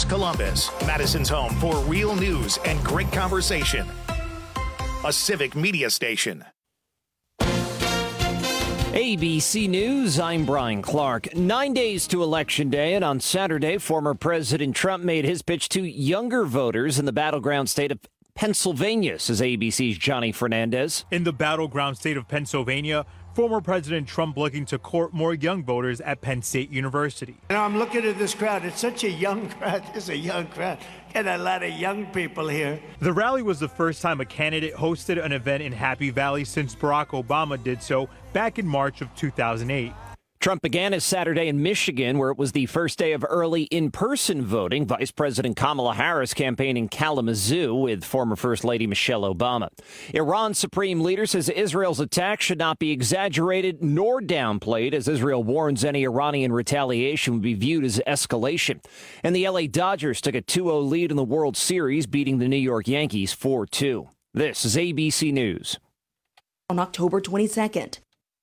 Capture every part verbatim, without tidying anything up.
Columbus, Madison's home for real news and great conversation. A Civic Media station. A B C News, I'm Brian Clark. Nine days to Election Day, and on Saturday, former President Trump made his pitch to younger voters in the battleground state of Pennsylvania, says A B C's Johnny Fernandez. In the battleground state of Pennsylvania, former President Trump looking to court more young voters at Penn State University. And I'm looking at this crowd. It's such a young crowd. It's a young crowd. Got a lot of young people here. The rally was the first time a candidate hosted an event in Happy Valley since Barack Obama did so back in March of two thousand eight. Trump began his Saturday in Michigan, where it was the first day of early in-person voting. Vice President Kamala Harris campaigned in Kalamazoo with former First Lady Michelle Obama. Iran's supreme leader says Israel's attack should not be exaggerated nor downplayed, as Israel warns any Iranian retaliation would be viewed as escalation. And the L A Dodgers took a two oh lead in the World Series, beating the New York Yankees four two. This is A B C News. On October twenty-second.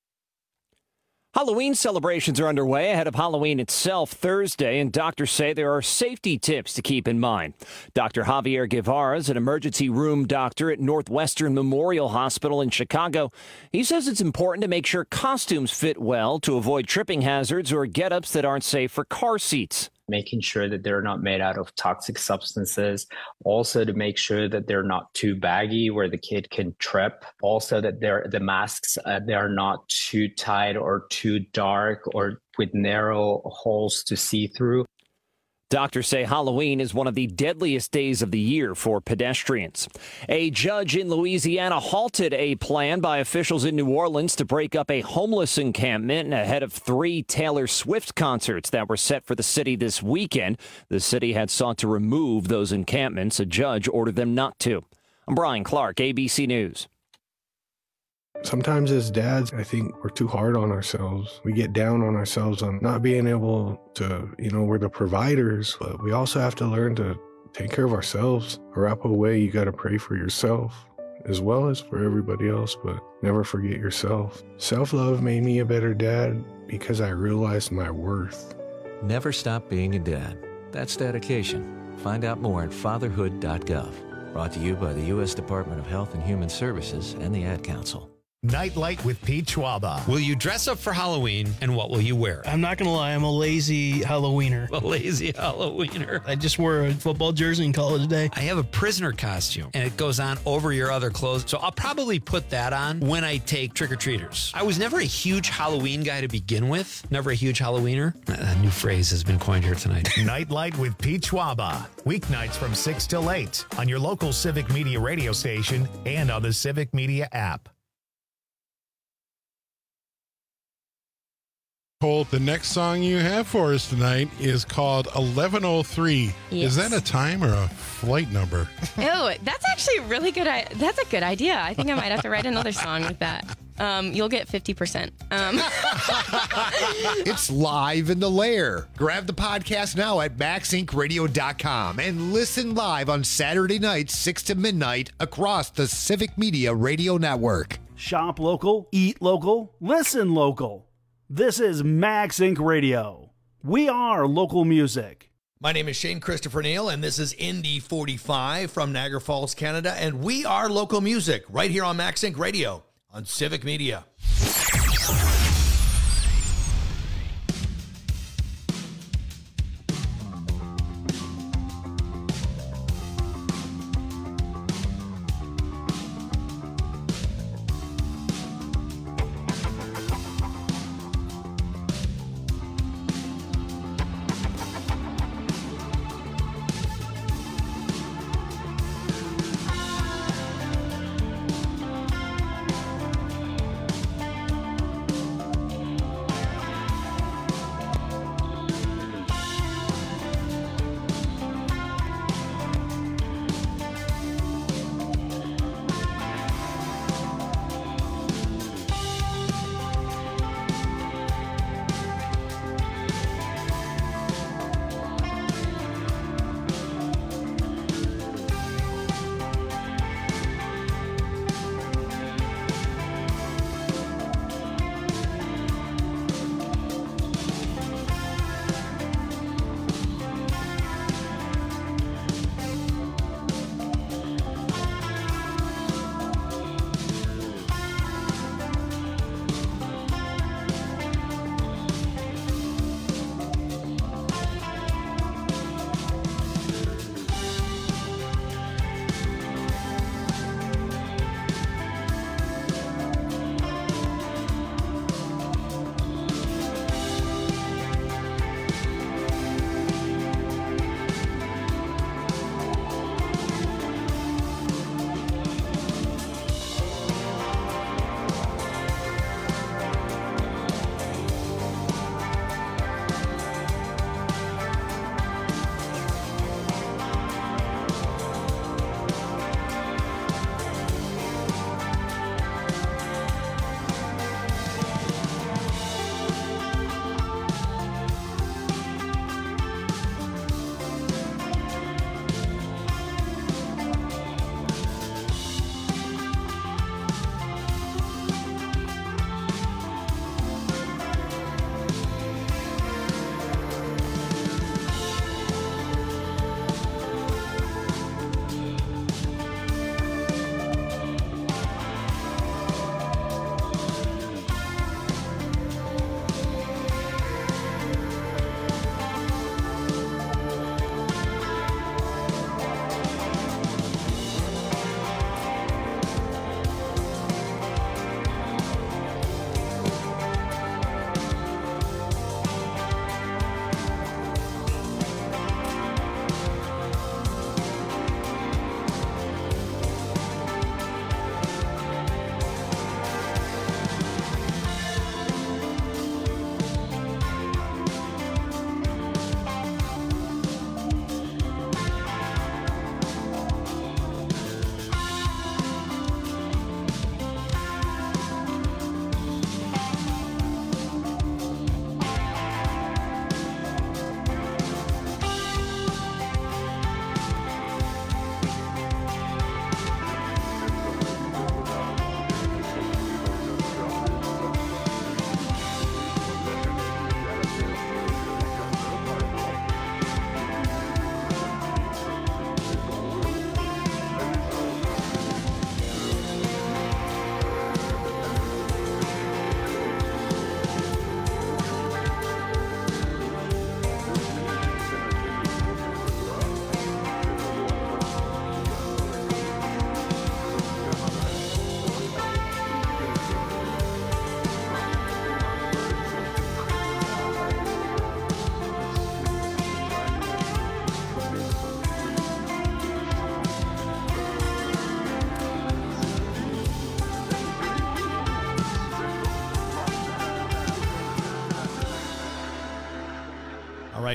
Halloween celebrations are underway ahead of Halloween itself Thursday, and doctors say there are safety tips to keep in mind. Doctor Javier Guevara is an emergency room doctor at Northwestern Memorial Hospital in Chicago. He says it's important to make sure costumes fit well to avoid tripping hazards or get-ups that aren't safe for car seats. Making sure that they're not made out of toxic substances. Also to make sure that they're not too baggy where the kid can trip. Also that they're, the masks, uh, they are not too tight or too dark or with narrow holes to see through. Doctors say Halloween is one of the deadliest days of the year for pedestrians. A judge in Louisiana halted a plan by officials in New Orleans to break up a homeless encampment ahead of three Taylor Swift concerts that were set for the city this weekend. The city had sought to remove those encampments. A judge ordered them not to. I'm Brian Clark, A B C News. Sometimes as dads, I think we're too hard on ourselves. We get down on ourselves on not being able to, you know, we're the providers, but we also have to learn to take care of ourselves. Wrap away, you got to pray for yourself as well as for everybody else, but never forget yourself. Self-love made me a better dad because I realized my worth. Never stop being a dad. That's dedication. Find out more at fatherhood dot gov. Brought to you by the U S Department of Health and Human Services and the Ad Council. Nightlight with Pete Schwaba. Will you dress up for Halloween, and what will you wear? I'm not going to lie, I'm a lazy Halloweener. A lazy Halloweener. I just wore a football jersey and call it a day. I have a prisoner costume, and it goes on over your other clothes, so I'll probably put that on when I take trick-or-treaters. I was never a huge Halloween guy to begin with. Never a huge Halloweener. A new phrase has been coined here tonight. Nightlight with Pete Schwaba. Weeknights from six till eight on your local Civic Media radio station and on the Civic Media app. Colt, the next song you have for us tonight is called eleven oh three. Yes. Is that a time or a flight number? Oh, that's actually a really good. I- that's a good idea. I think I might have to write another song with that. Um, you'll get fifty percent. Um. It's live in the lair. Grab the podcast now at max inc radio dot com and listen live on Saturday nights, six to midnight across the Civic Media Radio Network. Shop local, eat local, listen local. This is Max Inc Radio. We are local music. My name is Shane Christopher Neal, and this is Indy forty-five from Niagara Falls, Canada, and we are local music right here on Max Inc Radio on Civic Media.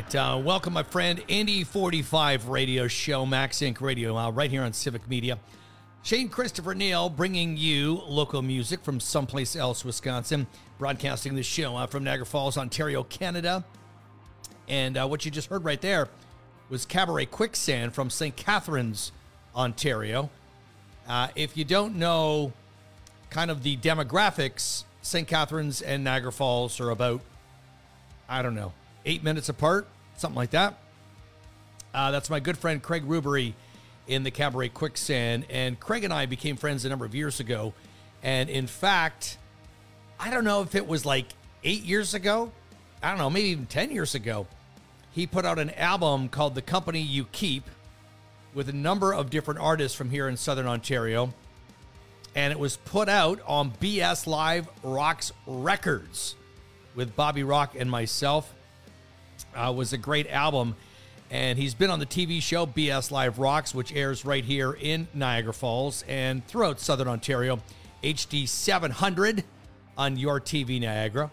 right. Uh, welcome, my friend. Indy forty-five radio show, Max Inc Radio, uh, right here on Civic Media. Shane Christopher Neal bringing you local music from someplace else, Wisconsin. Broadcasting this show uh, from Niagara Falls, Ontario, Canada. And uh, what you just heard right there was Cabaret Quicksand from Saint Catharines, Ontario. Uh, if you don't know kind of the demographics, Saint Catharines and Niagara Falls are about, I don't know, eight minutes apart, something like that. Uh, that's my good friend Craig Rubery in the Cabaret Quicksand. And Craig and I became friends a number of years ago. And in fact, I don't know if it was like eight years ago. I don't know, maybe even ten years ago. He put out an album called The Company You Keep with a number of different artists from here in Southern Ontario. And it was put out on B S Live Rocks Records with Bobby Rock and myself. Uh, it was a great album. And he's been on the T V show B S Live Rocks, which airs right here in Niagara Falls and throughout Southern Ontario. H D seven hundred on your T V Niagara.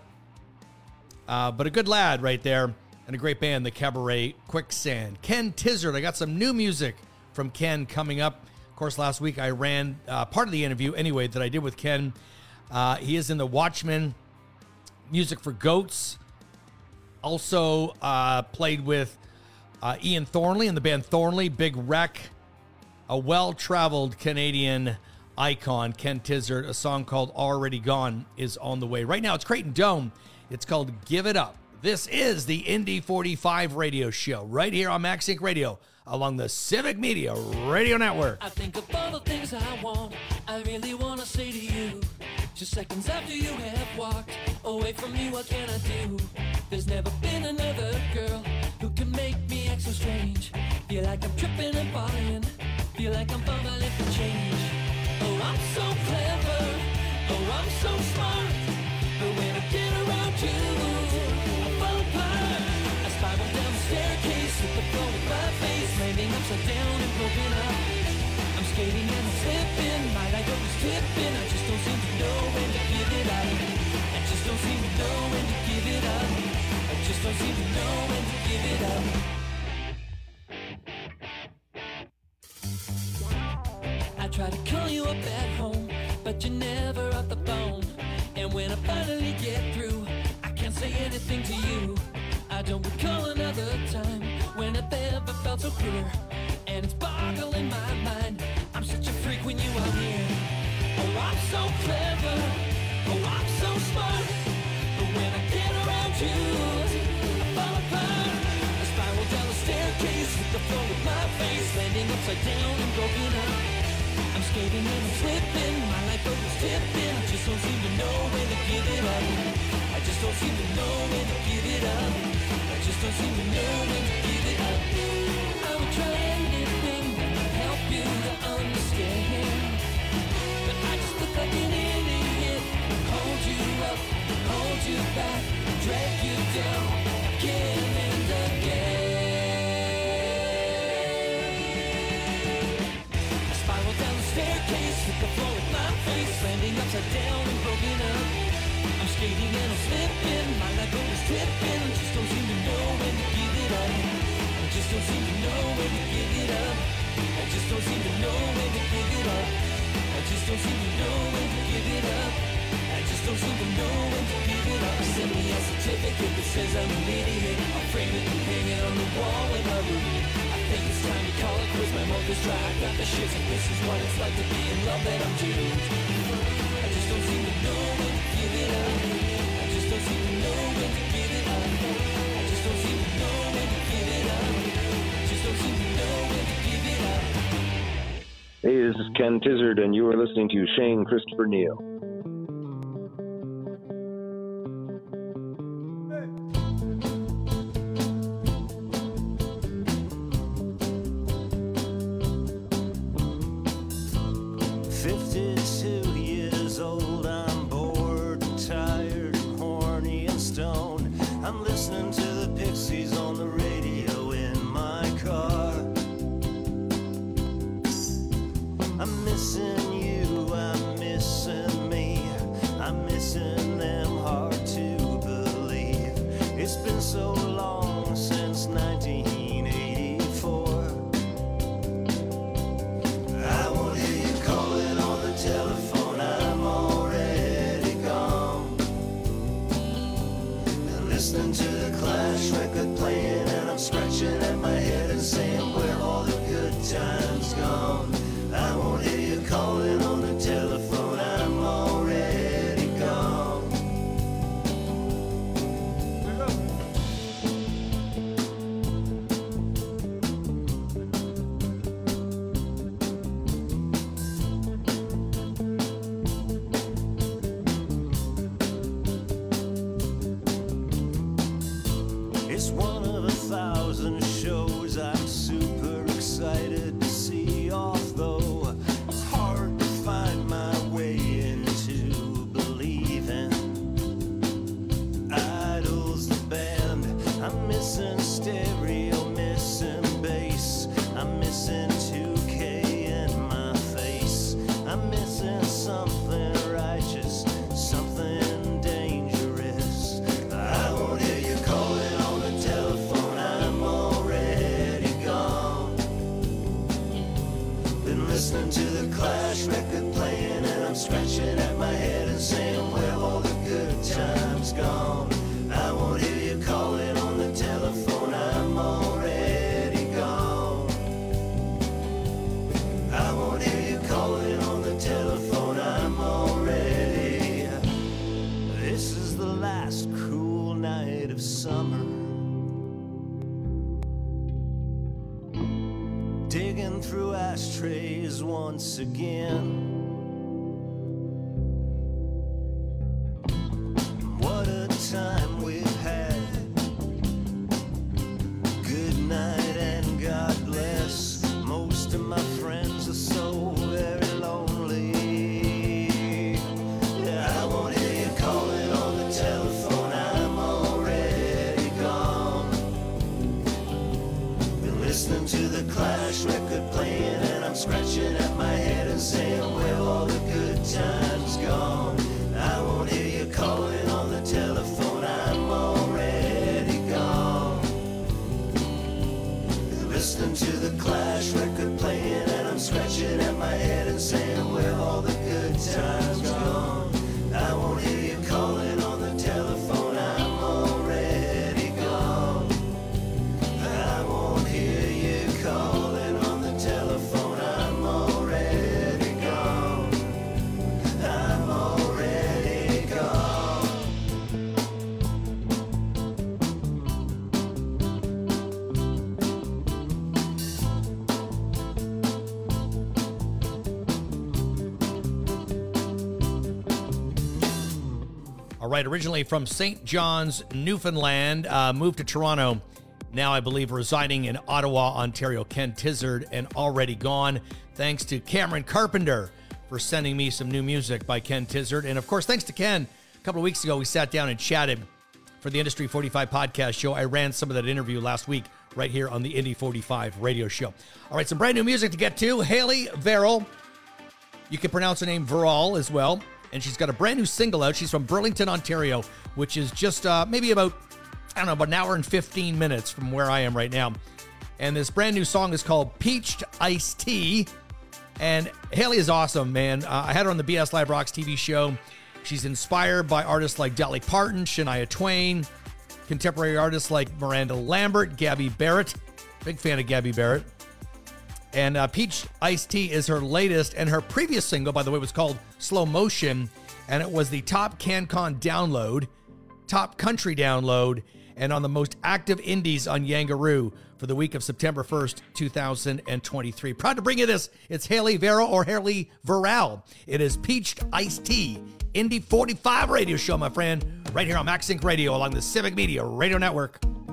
Uh, but a good lad right there and a great band, the Cabaret Quicksand. Ken Tizzard, I got some new music from Ken coming up. Of course, last week I ran uh, part of the interview anyway that I did with Ken. Uh, he is in the Watchmen, Music for Goats. Also uh, played with uh, Ian Thornley and the band Thornley, Big Wreck, a well-traveled Canadian icon, Ken Tizzard. A song called Already Gone is on the way. Right now it's Creighton Dome. It's called Give It Up. This is the Indy forty-five radio show right here on Max Inc Radio along the Civic Media Radio Network. I think of all the things I want, I really want to say to you. Just seconds after you have walked away from me, what can I do? There's never been another girl who can make me act so strange. Feel like I'm tripping and falling, feel like I'm fumbling for change. Oh, I'm so clever, oh, I'm so smart, but when I get around you, I fall apart. I spiral down the staircase, hit the floor with my face, landing upside down and broken up. I'm skating and I'm slipping, my life is tipping. I just don't seem to know when to give it up. I just don't seem to know when to give it up. I just don't seem to know when to give it up. I try to call you up at home, but you're never off the phone. And when I finally get through, I can't say anything to you. I don't recall another time when I've ever felt so clear. And it's boggling my mind, I'm such a freak when you are here. Oh, I'm so clever, oh, I'm so smart, but when I get around you, I fall apart. I spiral down the staircase, hit the floor with my face, landing upside down and broken up. I'm skating and I'm slipping, my life goes tipping. I just don't seem to know when to give it up. I just don't seem to know when to give it up. I just don't seem to know when to give it up. I would try anything that would help you to understand, but I just look like an idiot. Hold you up, hold you back, drag you down again and again. I spiral down the staircase, hit the floor with my face, landing upside down and broken up. I'm skating and I'm slipping, my life goes tripping. I just don't seem to know when to give it up. I just don't seem to know when to give it up. I just don't seem to know when to give it up. I just don't seem to know when to give it up. I just don't seem to know when to give it up. Send me a certificate that says I'm an idiot. I'll frame it and hang it on the wall in my room. I think it's time to call it quits. My mouth is dry, I got the shits, and this is what it's like to be in love that I'm doomed. I just don't seem to know when to give it up. I just don't seem to know when to give it up. I just don't seem to know when to give it up. I just don't seem to know when to give it up. Hey, this is Ken Tizzard, and you are listening to Shane Christopher Neal. fifty-two years old, I'm bored and tired and horny and stoned. I'm listening to the Pixies on the radio in my car. I'm missing you, I'm missing me, I'm missing them, hard to believe. It's been so long since digging through ashtrays once again. What a time we've had. Good night and God bless. Most of my friends are so very lonely. I won't hear you calling on the telephone. I'm already gone. Been listening to the Clash record playing, and I'm scratching at my head and saying, where all the good times gone? I won't hear you calling on the telephone. I'm already gone. Been listening to the Clash record playing, and I'm scratching at my head and saying, where all the good times gone? I won't hear you calling on the telephone. I'm already gone. I won't hear you calling on the telephone. I'm already gone. I'm already gone. All right, originally from Saint John's, Newfoundland, uh, moved to Toronto. Now, I believe, residing in Ottawa, Ontario. Ken Tizzard, and Already Gone. Thanks to Cameron Carpenter for sending me some new music by Ken Tizzard. And, of course, thanks to Ken. A couple of weeks ago, we sat down and chatted for the Industry forty-five podcast show. I ran some of that interview last week right here on the Indy forty-five radio show. All right, some brand new music to get to. Haley Verrill. You can pronounce her name Verrill as well. And she's got a brand new single out. She's from Burlington, Ontario, which is just uh, maybe about, I don't know, about an hour and fifteen minutes from where I am right now. And this brand new song is called Peached Iced Tea. And Haley is awesome, man. Uh, I had her on the B S Live Rocks T V show. She's inspired by artists like Dolly Parton, Shania Twain, contemporary artists like Miranda Lambert, Gabby Barrett. Big fan of Gabby Barrett. And uh, Peach Iced Tea is her latest, and her previous single, by the way, was called Slow Motion, and it was the top CanCon download, top country download, and on the most active indies on Yangaroo for the week of September first, two thousand twenty-three. Proud to bring you this. It's Haley Verrill or Haley Verrill. It is Peached Iced Tea, Indy forty-five radio show, my friend, right here on MaxSync Radio along the Civic Media Radio Network.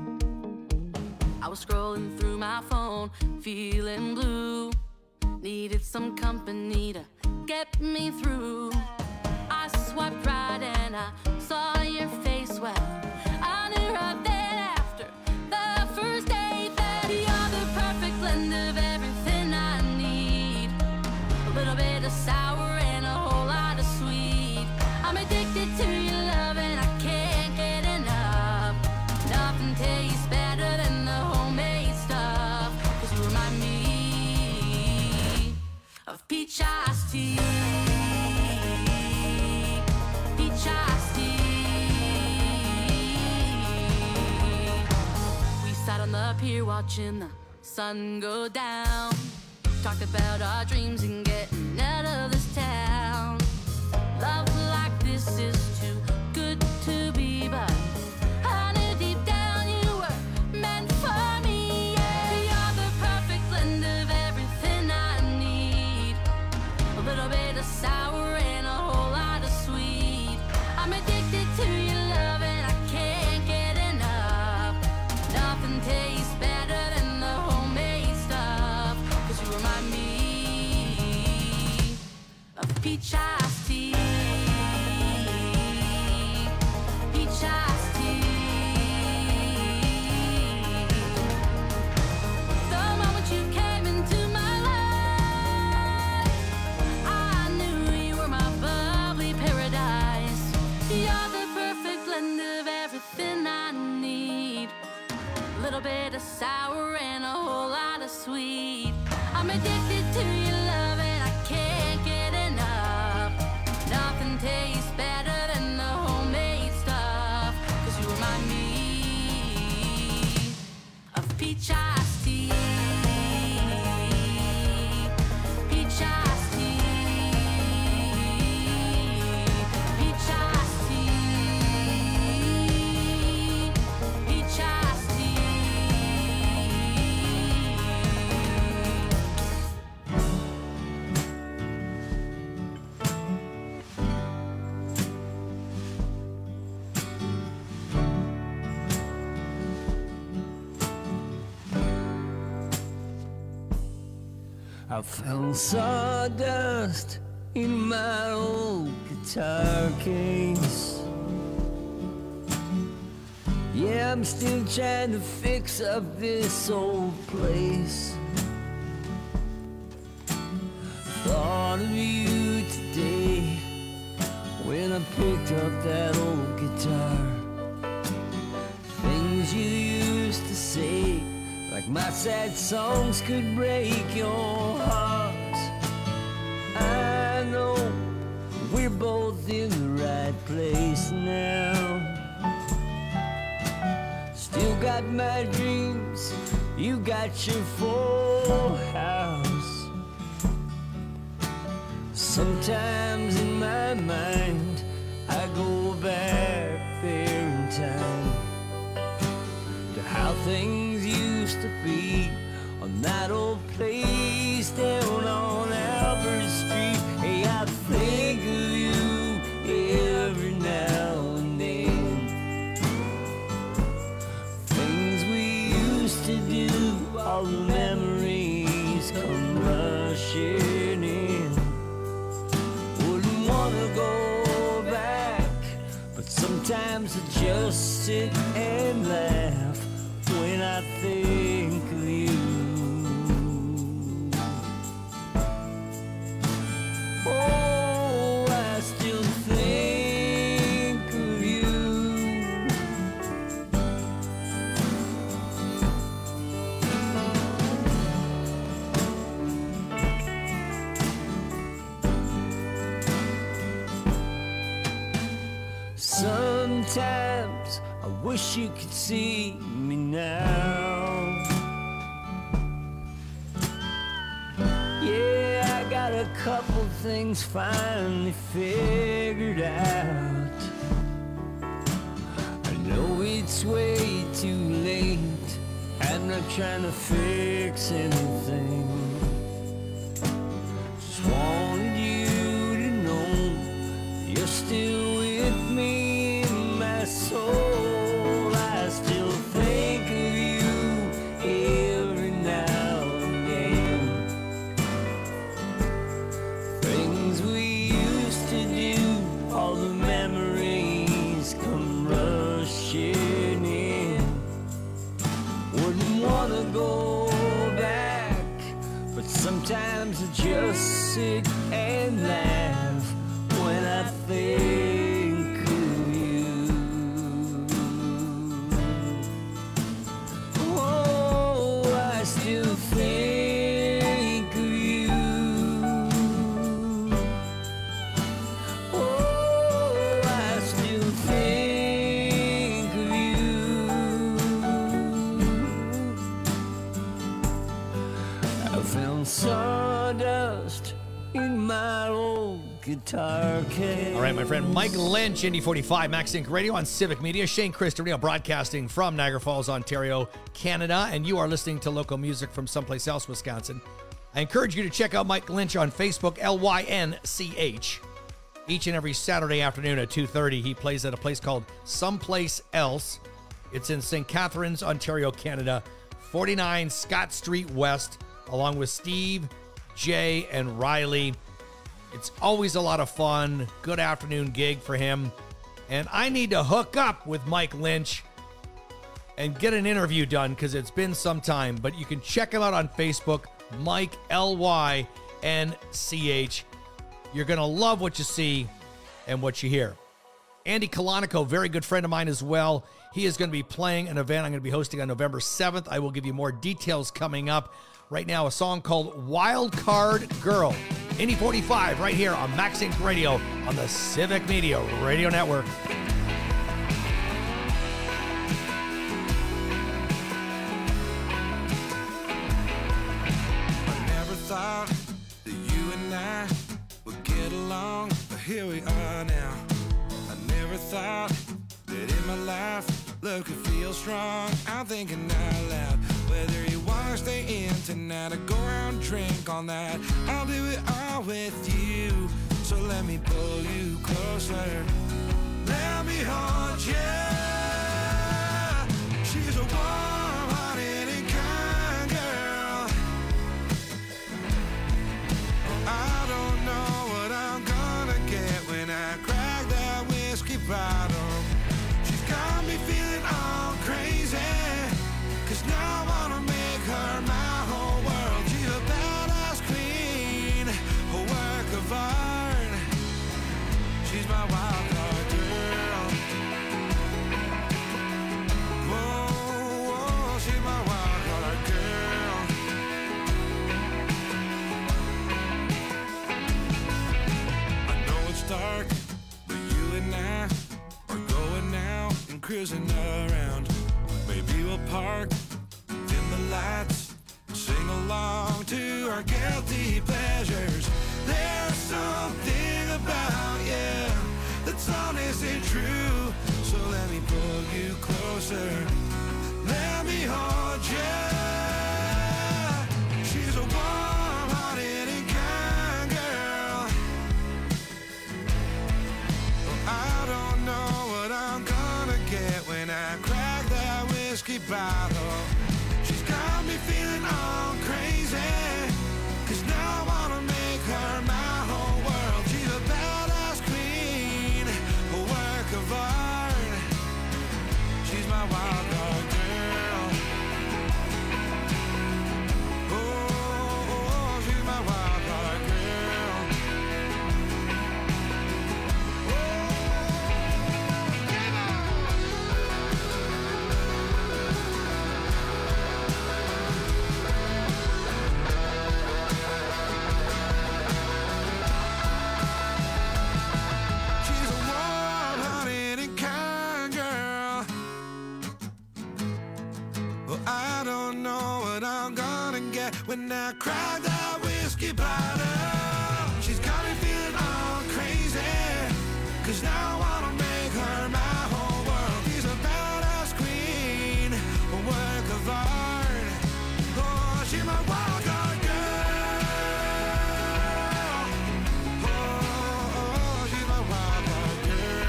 I was scrolling through my phone, feeling blue. Needed some company to get me through. I swiped right and I saw your face. Well, I knew right then after the first date that you're the perfect blend of everything I need. A little bit of sour and a whole lot of sweet. I'm addicted to your love and I can't get enough. Nothing tastes better than the homemade stuff. 'Cause you remind me of peach iced tea. Peach iced tea. We sat on the pier watching the sun go down. Talked about our dreams and getting out of this town. Love like this is too good to be, but I knew deep down you were meant for me. Yeah, you're the perfect blend of everything I need. A little bit of sour and a whole lot of sweet. I'm addicted to your love and I can't get enough. Nothing tastes better than the homemade stuff. 'Cause you remind me of peach iced tea. Peach iced tea. The moment you came into my life, I knew you were my bubbly paradise. You're the perfect blend of everything I need. A little bit of sour and a whole lot of sweet. I'm addicted to your love and I can't get enough. Nothing tastes better than the homemade stuff. 'Cause you remind me of peach iced tea. Peach iced tea. Peach iced tea. Peach iced tea. I found sawdust in my old guitar case. Yeah, I'm still trying to fix up this old place. Thought of you today when I picked up that old guitar. Things you used to say, like my sad songs could break your heart. I know we're both in the right place now. Still got my dreams, you got your full house. Sometimes in my mind, I go back there in time to how things used to be on that old place down on Albert Street. Hey, I think of you every now and then. Things we used to do, all the memories come rushing in. Wouldn't wanna go back, but sometimes I just sit and laugh when I think of you. Oh, I still think of you. Sometimes I wish you could see me now. Yeah, I got a couple things finally figured out. I know it's way too late. I'm not trying to fix anything. Just wanted you to know you're still with me in my soul. I still think of you every now and then. Things we used to do, all the memories come rushing in. Wouldn't wanna go back, but sometimes I just sit and laugh when I think of you. Oh, I still think of you. Oh, I still think of you. I found sawdust in my old guitar case. All right, my friend Mike Lynch, Indy forty-five, Max Inc Radio on Civic Media. Shane Christorino broadcasting from Niagara Falls, Ontario, Canada, and you are listening to local music from someplace else, Wisconsin. I encourage you to check out Mike Lynch on Facebook, L Y N C H. Each and every Saturday afternoon at two thirty, he plays at a place called Someplace Else. It's in Saint Catharines, Ontario, Canada, forty-nine Scott Street West, along with Steve, Jay, and Riley. It's always a lot of fun. Good afternoon gig for him. And I need to hook up with Mike Lynch and get an interview done because it's been some time. But you can check him out on Facebook, Mike, L Y N C H. You're going to love what you see and what you hear. Andy Colonico, very good friend of mine as well. He is going to be playing an event I'm going to be hosting on November seventh. I will give you more details coming up. Right now, a song called Wild Card Girl. Indy forty-five right here on Max Inc Radio on the Civic Media Radio Network. I never thought that you and I would get along, but here we are now. I never thought that in my life love could feel strong. I'm thinking out loud. Whether you wanna stay in tonight or go out and drink all night, I'll do it all with you. So let me pull you closer. Let me hold you. She's a warm-hearted and kind girl. cruising around. Maybe we'll park, dim the lights, sing along to our guilty pleasures. There's something about you that's honestly true. So let me pull you closer, let me hold you. She's a warm-hearted and kind girl. Well, I don't know what I'm gonna get when I crack that whiskey bottle. She's got me feeling all crazy, 'cause now I wanna make her my whole world. She's a badass queen, a work of art. She's my wild card girl. Oh, oh, she's my wild card girl. She's a warm-hearted and kind girl. Well, I don't know what I'm gonna get when I crack that whiskey bottle. She's got me feeling all crazy, 'cause now I wanna make her my whole world. She's a badass queen, a work of art. Oh, she's my wild card girl. Oh, oh, she's my wild card girl.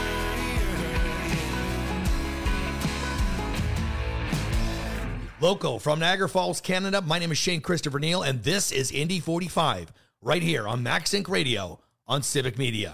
Local from Niagara Falls, Canada. My name is Shane Christopher Neal, and this is Indy forty-five, right here on Max Inc Radio on Civic Media.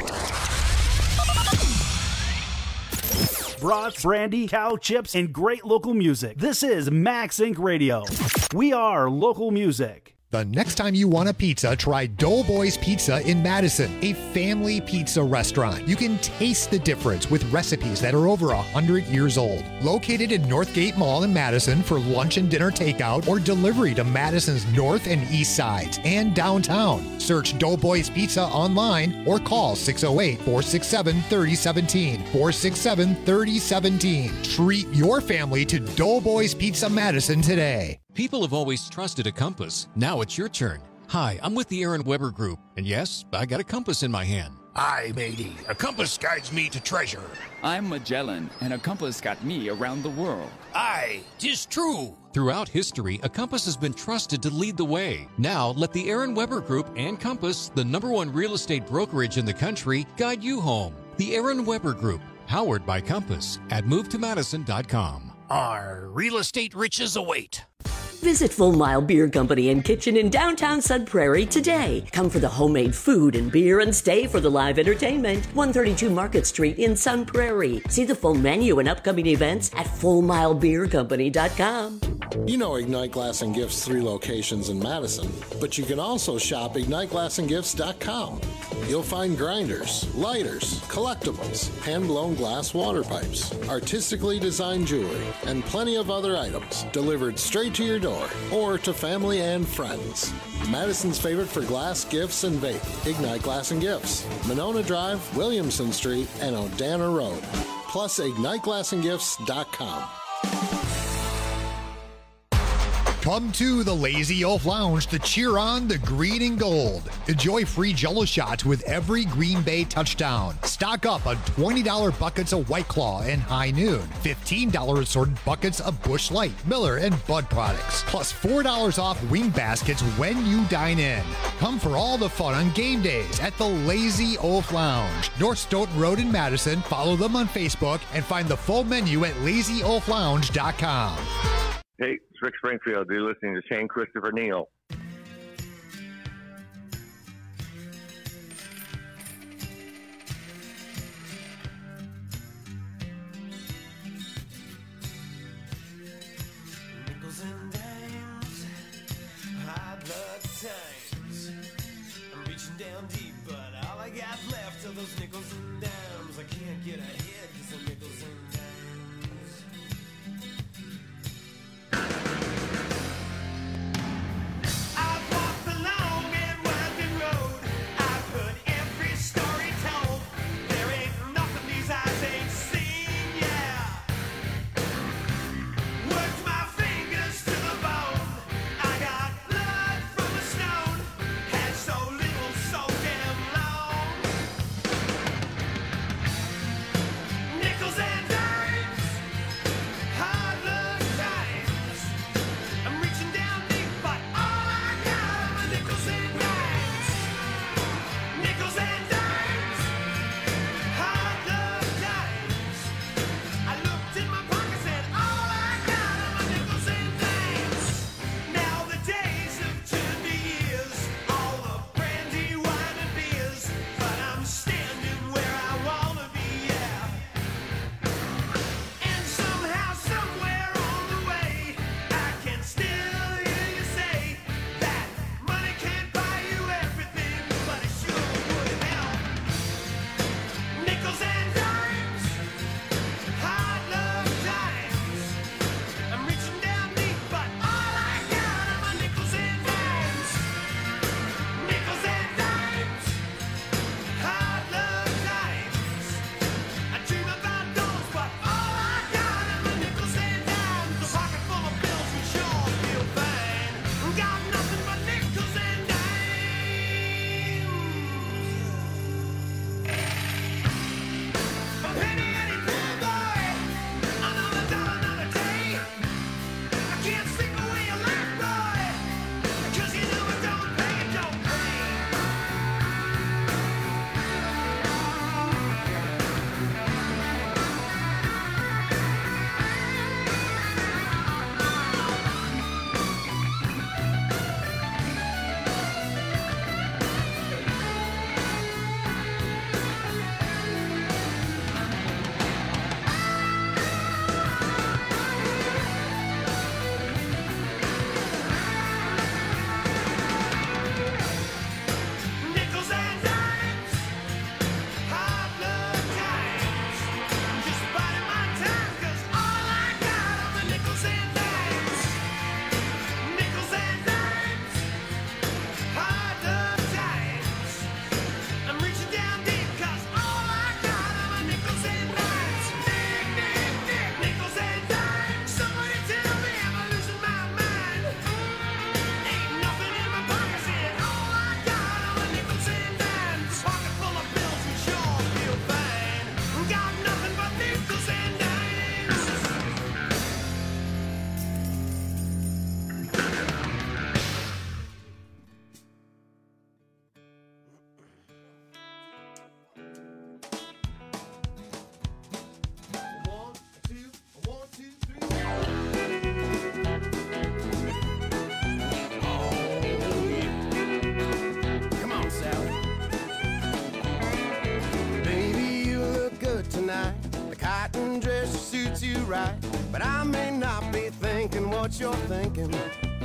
Brats, brandy, cow chips, and great local music. This is Max Inc Radio. We are local music. The next time you want a pizza, try Doughboys Pizza in Madison, a family pizza restaurant. You can taste the difference with recipes that are over one hundred years old. Located in Northgate Mall in Madison for lunch and dinner takeout or delivery to Madison's north and east sides and downtown. Search Doughboys Pizza online or call six oh eight, four six seven, three oh one seven, four six seven, three oh one seven. Treat your family to Doughboys Pizza Madison today. People have always trusted a compass. Now it's your turn. Hi, I'm with the Aaron Weber Group, and yes, I got a compass in my hand. Aye, matey. A compass guides me to treasure. I'm Magellan, and a compass got me around the world. Aye, 'tis true. Throughout history, a compass has been trusted to lead the way. Now, let the Aaron Weber Group and Compass, the number one real estate brokerage in the country, guide you home. The Aaron Weber Group, powered by Compass, at move to madison dot com. Our real estate riches await. Visit Full Mile Beer Company and Kitchen in downtown Sun Prairie today. Come for the homemade food and beer and stay for the live entertainment. one thirty-two Market Street in Sun Prairie. See the full menu and upcoming events at full mile beer company dot com. You know Ignite Glass and Gifts' three locations in Madison, but you can also shop ignite glass and gifts dot com. You'll find grinders, lighters, collectibles, hand-blown glass water pipes, artistically designed jewelry, and plenty of other items delivered straight to your door or to family and friends. Madison's favorite for glass, gifts, and vape, Ignite Glass and Gifts, Monona Drive, Williamson Street, and Odana Road. Plus ignite glass and gifts dot com. Come to the Lazy Oaf Lounge to cheer on the green and gold. Enjoy free Jell-O shots with every Green Bay touchdown. Stock up on twenty dollars buckets of White Claw and High Noon. fifteen dollars assorted buckets of Busch Light, Miller, and Bud products. Plus four dollars off wing baskets when you dine in. Come for all the fun on game days at the Lazy Oaf Lounge. North Stoughton Road in Madison. Follow them on Facebook and find the full menu at lazy oaf lounge dot com. Hey, it's Rick Springfield. You're listening to Shane Christopher Neal. Nickels and dimes, high blood times. I'm reaching down deep, but all I got left are those nickels and dimes. I can't get ahead because of nickels and dimes. Yeah. suits you right, but I may not be thinking what you're thinking.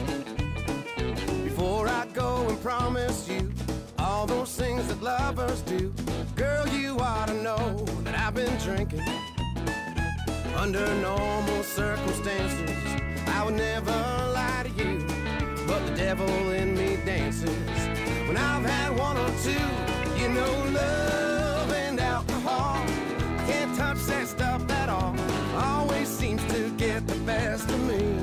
Before I go and promise you all those things that lovers do, girl, you ought to know that I've been drinking. Under normal circumstances, I would never lie to you, but the devil in me dances when I've had one or two. You know, love and alcohol, I can't touch that stuff at all. Always seems to get the best of me.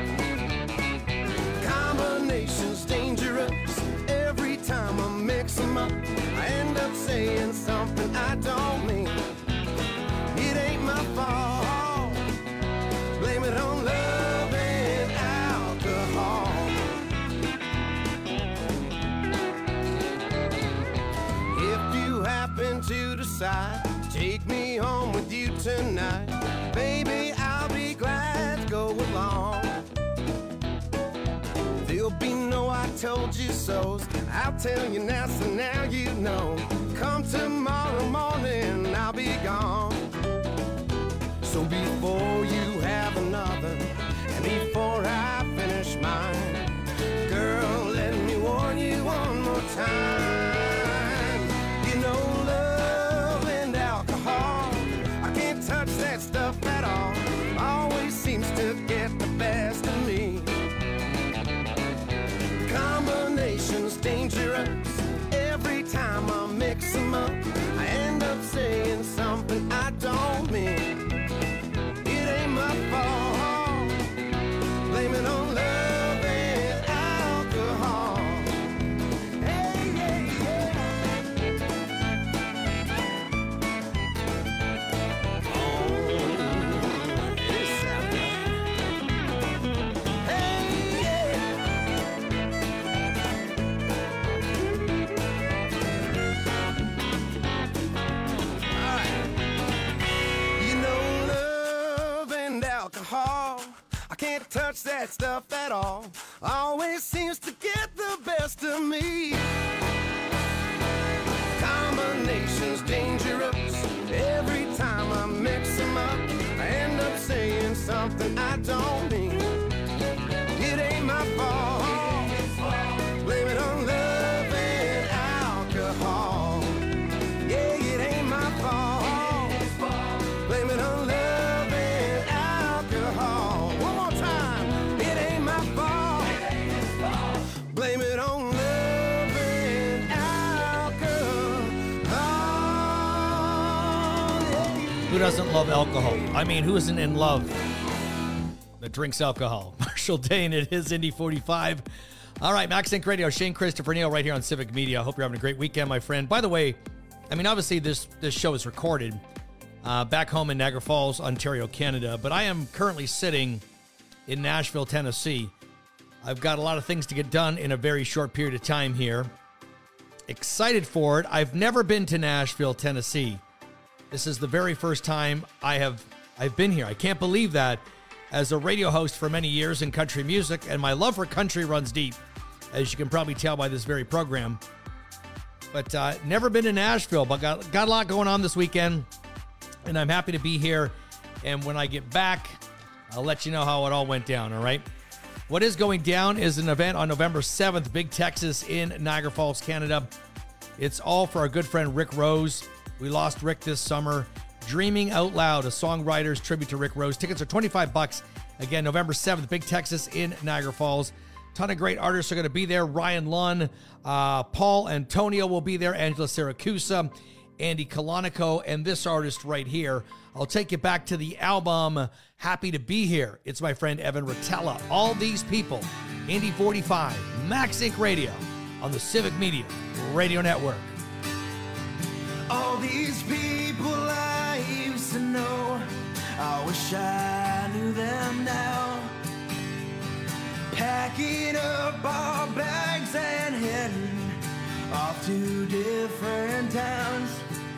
Combination's dangerous. Every time I mix them up, I end up saying something I don't mean. It ain't my fault. Blame it on love and alcohol. If you happen to decide to take me home with you tonight, baby, I'll be glad to go along. There'll be no I told you so's. I'll tell you now, so now you know. Come tomorrow morning, I'll be gone. So before you have another, and before I finish mine, girl, let me warn you one more time. You know, love and alcohol, I can't touch that stuff at all. Always seems to get the best of me. Combination's dangerous. Every time I mix them up, I end up saying something I don't mean. It ain't my fault. Blame it on love and alcohol. Hey, yeah, yeah. Oh, it's out there. Hey, yeah. Alcohol, I can't touch that stuff at all. Always seems to get the best of me. Combination's dangerous. Every time I mix them up, I end up saying something I don't mean. It ain't my fault. Blame it on love and alcohol. Yeah, it ain't my fault. Blame it on love. Blame it on love and alcohol. Who doesn't love alcohol? I mean, who isn't in love that drinks alcohol? Marshall Dane, it is Indy forty-five. All right, Max Inc Radio, Shane Christopher Neal right here on Civic Media. I hope you're having a great weekend, my friend. By the way, I mean, obviously this, this show is recorded uh, back home in Niagara Falls, Ontario, Canada, but I am currently sitting in Nashville, Tennessee. I've got a lot of things to get done in a very short period of time here. Excited for it. I've never been to Nashville, Tennessee. This is the very first time I have I've been here. I can't believe that. As a radio host for many years in country music, and my love for country runs deep, as you can probably tell by this very program. But uh, never been to Nashville, but got, got a lot going on this weekend, and I'm happy to be here. And when I get back, I'll let you know how it all went down, all right? What is going down is an event on November seventh, Big Texas in Niagara Falls, Canada. It's all for our good friend Rick Rose. We lost Rick this summer. Dreaming Out Loud, a songwriter's tribute to Rick Rose. Tickets are twenty-five bucks. Again, November seventh, Big Texas in Niagara Falls. Ton of great artists are going to be there. Ryan Lunn, uh, Paul Antonio will be there. Angela Siracusa, Andy Colonico, and this artist right here. I'll take you back to the album Happy to Be Here. It's my friend Evan Rotella. All these people, Indy forty-five, Max Inc Radio on the Civic Media Radio Network. All these people I used to know, I wish I knew them now. Packing up our bags and heading off to different towns.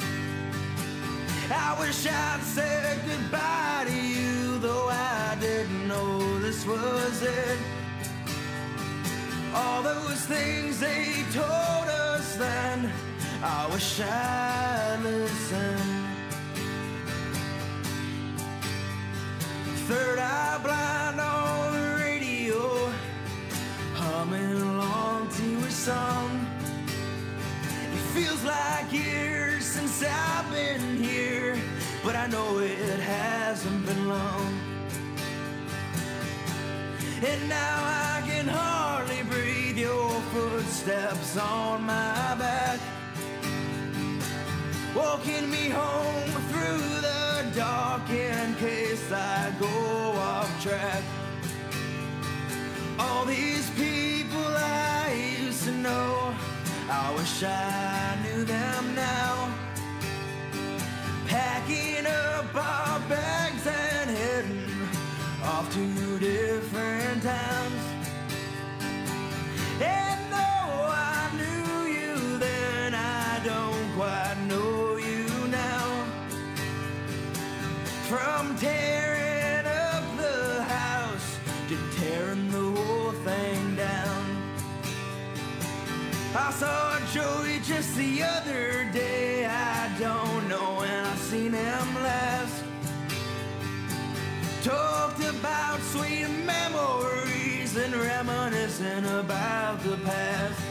I wish I'd said goodbye to you, though I didn't know this was it. All those things they told us then, I wish I listened. third eye blind on the radio, humming along to a song. It feels like years since I've been here, but I know it hasn't been long. And now I can hardly breathe, your footsteps on my back, walking me home through the dark in case I go off track. All these people I used to know, I wish I knew them now. Packing up our bags and heading off to different towns. And though I knew you then, I don't quite know you now. From tearing up the house to tearing the whole thing down. I saw Joey just the other day, I don't know when I seen him last. Talked about sweet memories and reminiscing about the past.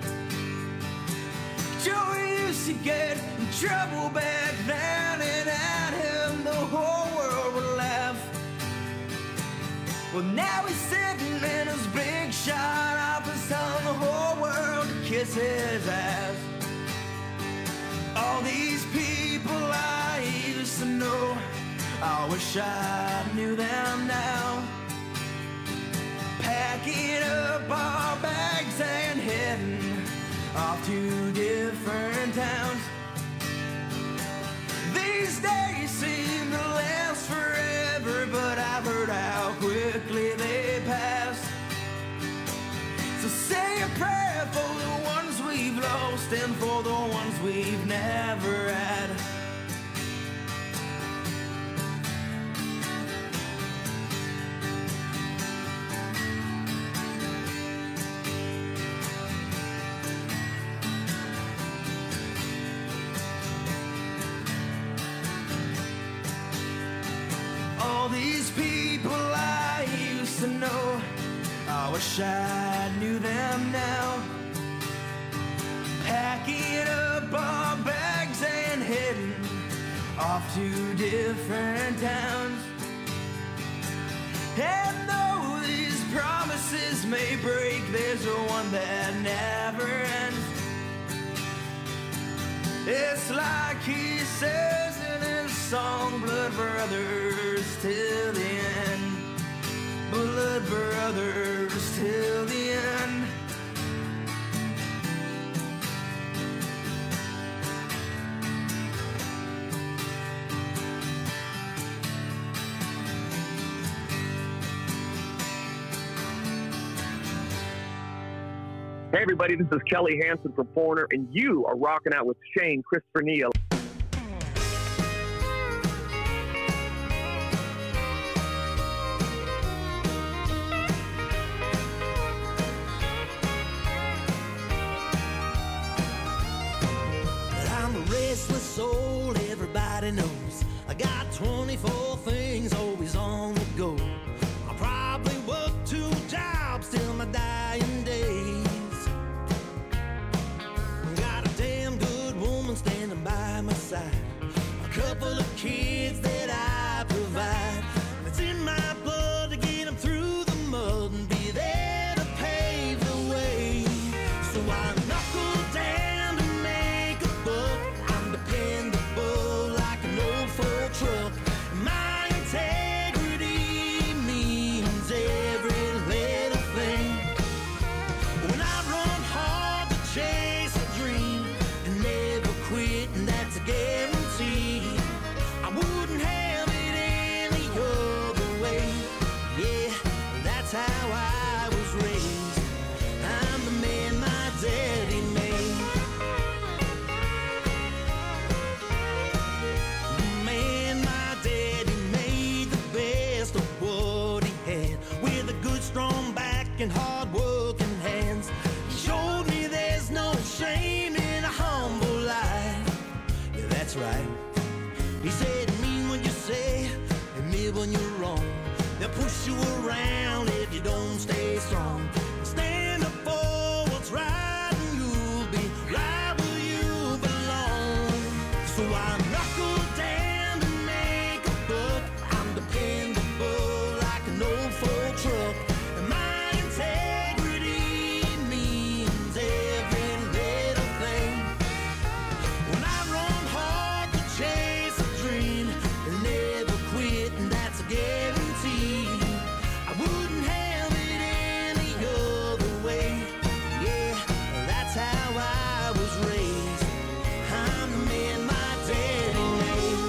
Joey used to get in trouble back then, and at him the whole world would laugh. Well, now he's sitting in his big shot office, telling the whole world to kiss his ass. All these people I used to know, I wish I knew them now. Packing up our bags and heading off to different towns. These days seem to last forever, but I've heard how quickly they pass. So say a prayer for the ones we've lost and for the ones we've never had. All these people I used to know, I wish I knew them now. Packing up our bags and heading off to different towns. And though these promises may break, there's a one that never ends. It's like he says in his song, blood brothers till the end. Blood brothers till the end. Hey, everybody, this is Kelly Hansen from Foreigner, and you are rocking out with Shane Christopher Neal. I'm a restless soul, everybody knows. I got twenty-four things always on the go. I'll probably work two jobs till my dying days. Got a damn good woman standing by my side. A couple of kids that I provide. It's in my blood to get them through the mud and be there to pave the way. So I knuckle down to make a buck. I'm dependable like an old Ford truck. My integrity means every little thing. When I run hard to chase a dream and never quit, and that's a guarantee. I wouldn't have it any other way. Yeah, that's how I was raised. I'm the man my daddy made. The man my daddy made, the best of what he had, with a good strong back and hard working hands. He showed me there's no shame in a humble life. Yeah, that's right. He said, mean when you say and me when you're wrong. push you around if you don't stay strong. Stand up for what's right and you'll be right where you belong. So I knuckle down to make a buck. I'm dependable like an old Ford truck. And my integrity means every little thing. When I run hard to chase a dream and never quit, and that's a guarantee. I wouldn't have it any other way. Yeah, that's how I was raised. I'm the man my daddy made.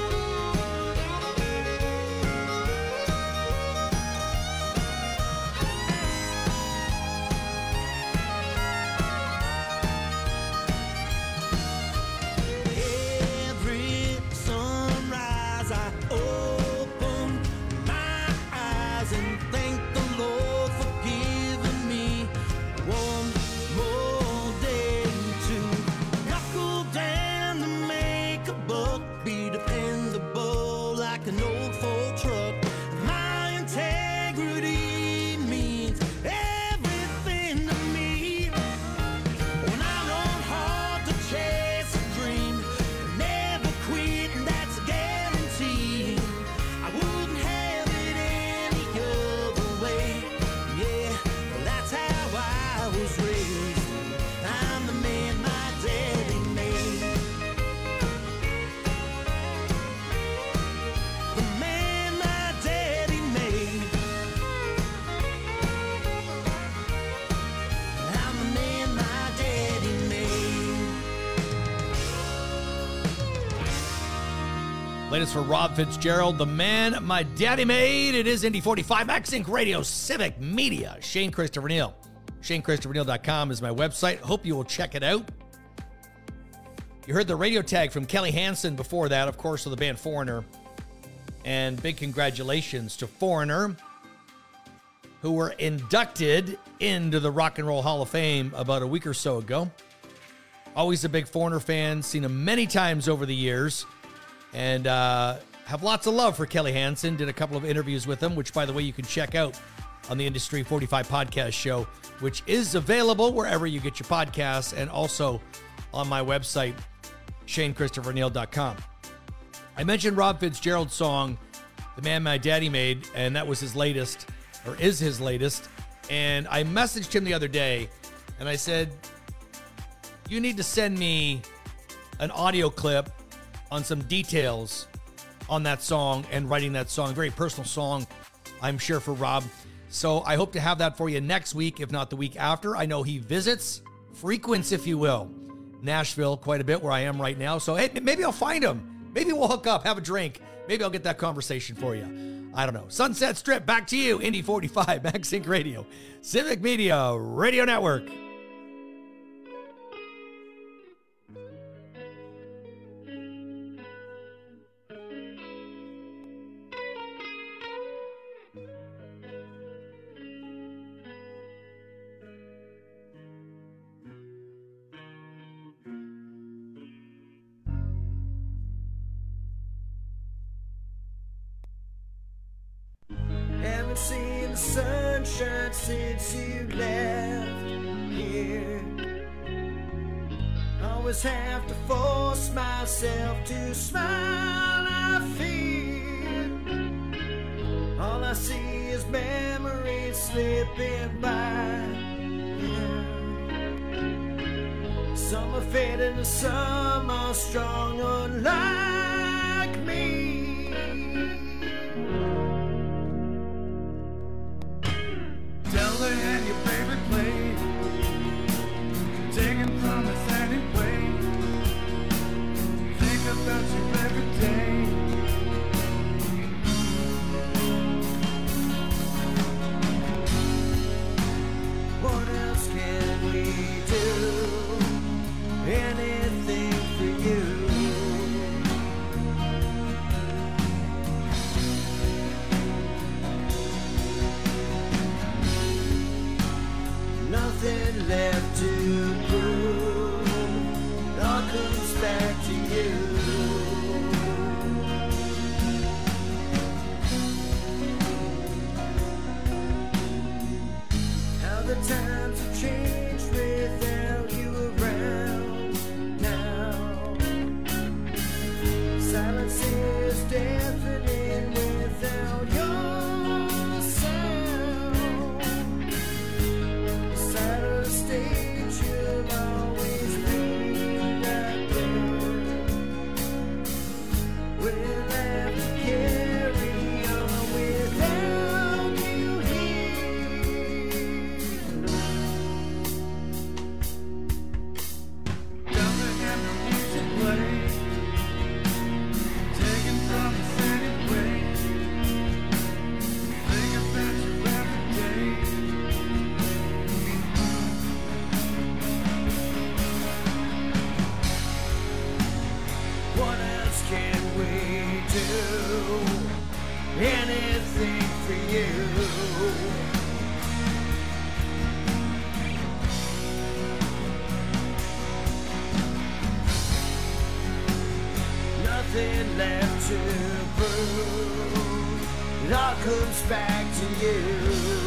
Every sunrise I open my eyes and thank the Lord for giving me one more day to knuckle down to make a buck, be dependable like an old Ford truck. My integrity means everything to me. When I run hard to chase a dream, never quit, and that's a guarantee. I wouldn't have it any other way. Yeah, that's how I was raised. I'm the man my daddy made. The man my daddy made. I'm the man my daddy made. Latest for Rob Fitzgerald, the man my daddy made. It is Indy forty-five, MaxInc Radio, Civic Media. Shane Christopher Neal. Shane Christopher Neal dot com is my website. Hope you will check it out. You heard the radio tag from Kelly Hansen before that, of course, of the band Foreigner. And big congratulations to Foreigner, who were inducted into the Rock and Roll Hall of Fame about a week or so ago. Always a big Foreigner fan, seen him many times over the years, and uh, have lots of love for Kelly Hansen. Did a couple of interviews with him, which, by the way, you can check out on the Industry forty-five podcast show, which is available wherever you get your podcasts and also on my website, Shane Christopher Neal dot com. I mentioned Rob Fitzgerald's song, The Man My Daddy Made, and that was his latest, or is his latest. And I messaged him the other day, and I said, you need to send me an audio clip on some details on that song and writing that song. Very personal song, I'm sure, for Rob. So I hope to have that for you next week, if not the week after. I know he visits, frequents, if you will, Nashville quite a bit, where I am right now. So hey, maybe I'll find him. Maybe we'll hook up, have a drink. Maybe I'll get that conversation for you. I don't know. Sunset Strip, back to you. Indy forty-five, MaxInc Radio, Civic Media Radio Network. Haven't seen the sunshine since you left here. Always have to force myself to smile. I fear all I see is memories slipping by. Some are fading and some are strong, unlike me. Tell her and your favorite play, taking promise anyway. Think about you every day. What else can we do? Anything for you. to prove. It all comes back to you.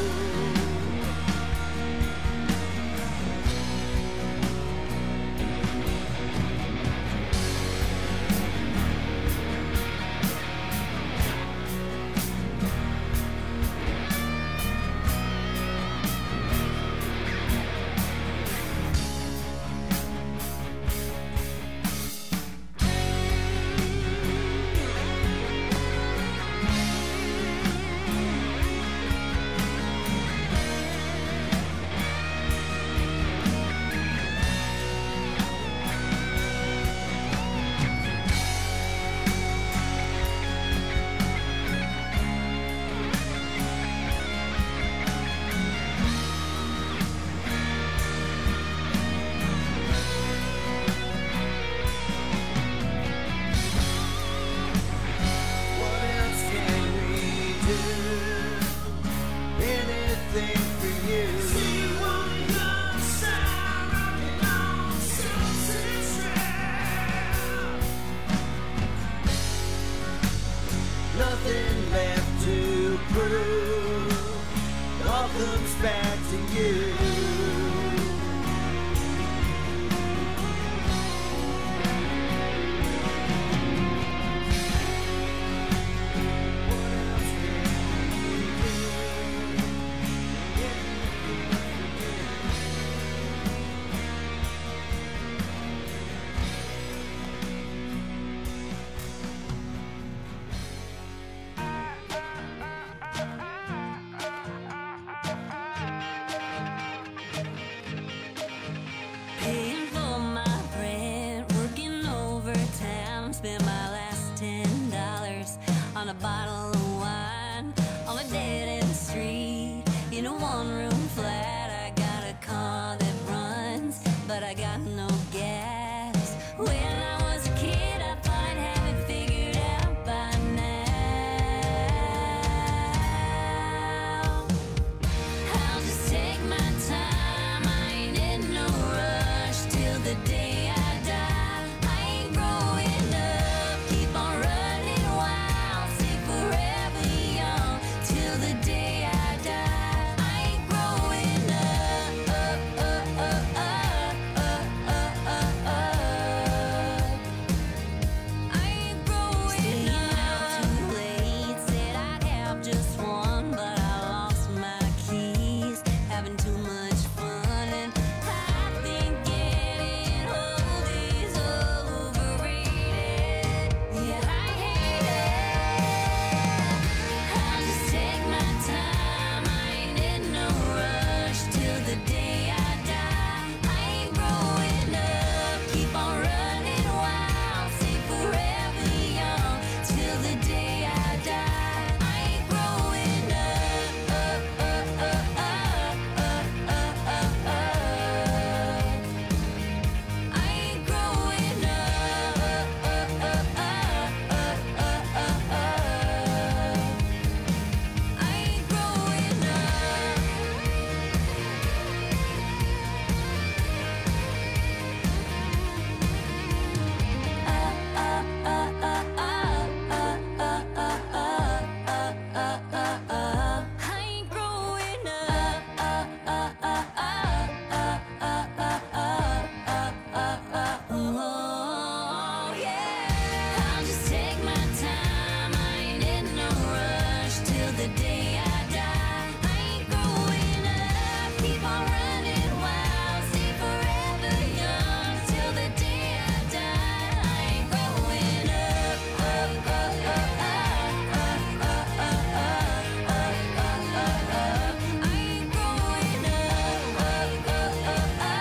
Nothing left to prove. It all comes back to you. Paying for my rent, working overtime, spent my last ten dollars on a bottle of wine on a dead end street in a one room flat. I got a car that runs, but I got no gas. When I was a kid, I thought I'd have it figured out by now. I'll just take my time, I ain't in no rush till the day I die. I ain't growing up, keep on running wild, stay forever young till the day I die. I ain't growing up, up, up, up, up, up, up, up, up. I ain't growing Staying out too late, said I'd have just one, but I lost my keys, having too much fun, and I think getting old is overrated. Yeah, I hate it. I'll just take my time, I ain't in no rush till the day I die. I ain't growing up, keep on running wild, stay forever young till the day I die. I ain't growing up, up, up, up, up, up, up, up, up. I ain't growing up, up, up, up, up, up, up, up, up. I ain't growing up. I ain't growing up. Oh, yeah. I'll just take my time, I ain't in no rush till the day I die. I ain't growing up, keep on running wild, stay forever young till the day I die. I ain't growing up, up, up, up, up, up, up, up, up, up, up, up. I ain't growing up, up, up, up, up, up, up, up, up, up, up, up,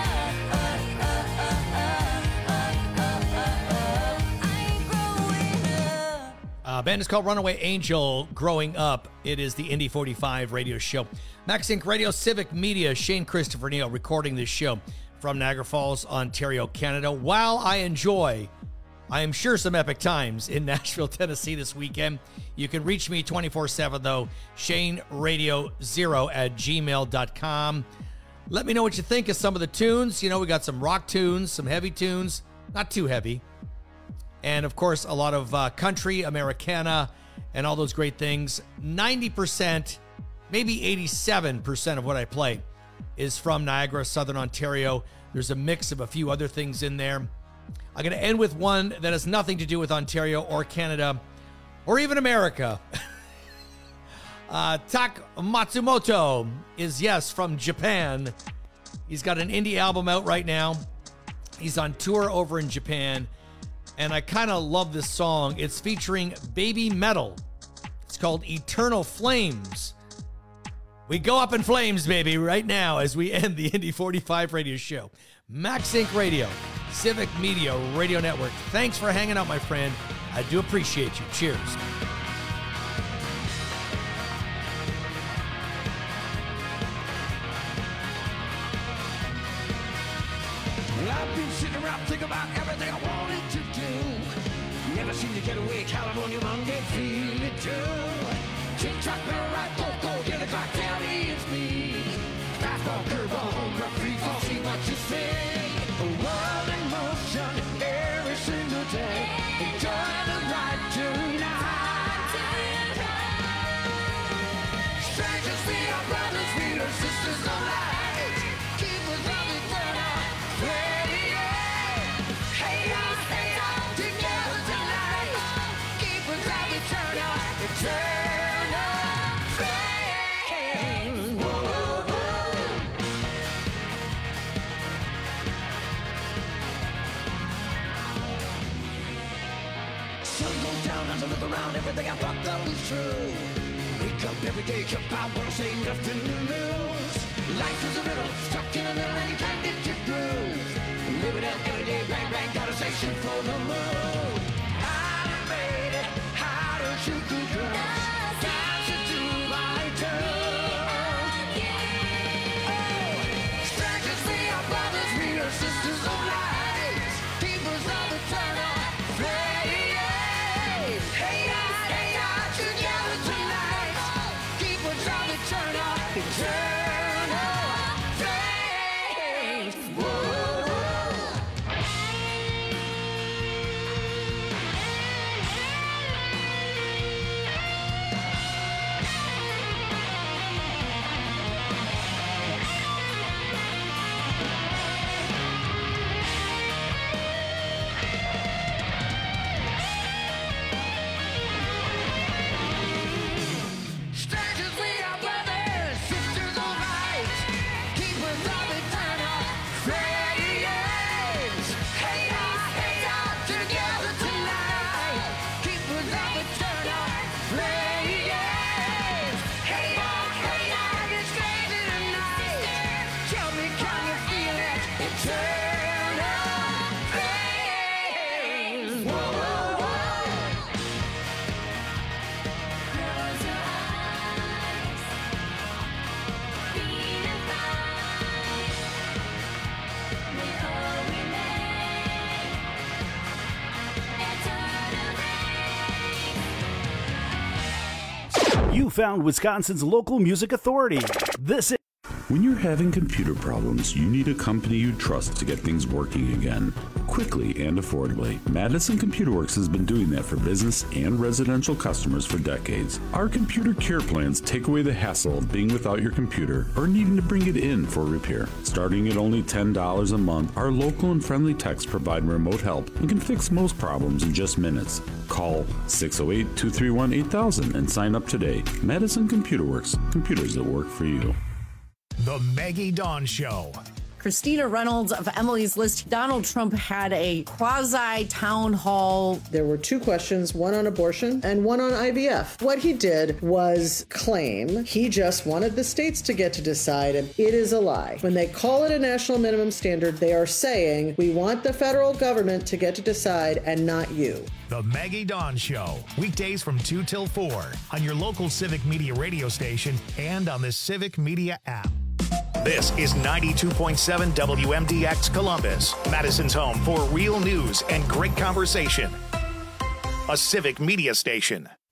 up. I ain't growing up. Uh, band is called Runaway Angel, Growing Up. It is the Indy forty-five radio show. Max Inc Radio, Civic Media, Shane Christopher Neal recording this show from Niagara Falls, Ontario, Canada. While I enjoy, I am sure, some epic times in Nashville, Tennessee this weekend, you can reach me twenty-four seven, though, Shane Radio Zero at gmail dot com. Let me know what you think of some of the tunes. You know, we got some rock tunes, some heavy tunes, not too heavy. And, of course, a lot of uh, country, Americana, and all those great things. ninety percent, maybe eighty-seven percent of what I play is from Niagara, Southern Ontario. There's a mix of a few other things in there. I'm going to end with one that has nothing to do with Ontario or Canada or even America. uh, Tak Matsumoto is, yes, from Japan. He's got an indie album out right now. He's on tour over in Japan. And I kind of love this song. It's featuring Baby Metal. It's called Eternal Flames. We go up in flames, baby, right now as we end the Indy forty-five radio show. Max Inc Radio, Civic Media Radio Network. Thanks for hanging out, my friend. I do appreciate you. Cheers. Well, I've been sitting around thinking about everything I wanted to do. Never seem to get away, California Monday, feel it too. Tick-tock, barrel right, go, go, get the clock, tell me it's me. Fastball, curveball, home run, free fall, see what you say. A world in motion every single day. Enjoy the ride tonight. Strangers, we are brothers, we are sisters of light. Keep us loving, turn on, radio. Hey, y'all, stay on together tonight. Keep us loving, turn on, turn on, flames. Whoa, whoa. Sun goes down, I look around, everything I thought that was true. Wake up every day, jump out, wanna say nothing to lose. Life is a riddle, stuck in the middle, and you can't get your groove. Live it out every day, bang, bang, got a station for the moon. I made it, how to shoot the drums. Dance it to my tune. Oh, strangers, we are brothers, we are sisters of light. Keepers of the turn on, radio. Hey, I, hey, I, together tonight. Keepers of the turn on, turn on, flames. Whoa, whoa. Strangers, we are brothers, sisters of light. Keepers of eternal flames. Hey, I, hey, I, together tonight. Keepers of eternal flames. Hey, I, hey, I, it's crazy tonight. Tell me, can you feel it? Eternal flames. Whoa, whoa, whoa. Close your eyes, feel it rise. May all remain eternally. You found Wisconsin's local music authority. This is. When you're having computer problems, you need a company you trust to get things working again, quickly and affordably. Madison Computer Works has been doing that for business and residential customers for decades. Our computer care plans take away the hassle of being without your computer or needing to bring it in for repair. Starting at only ten dollars a month, our local and friendly techs provide remote help and can fix most problems in just minutes. Call six oh eight, two three one, eight thousand and sign up today. Madison Computer Works, computers that work for you. The Maggie Dawn Show. Christina Reynolds of Emily's List. Donald Trump had a quasi town hall. There were two questions, one on abortion and one on I V F. What he did was claim he just wanted the states to get to decide, and it is a lie. When they call it a national minimum standard, they are saying we want the federal government to get to decide and not you. The Maggie Dawn Show. Weekdays from two till four on your local Civic Media radio station and on the Civic Media app. This is ninety-two point seven W M D X Columbus, Madison's home for real news and great conversation. A Civic Media station.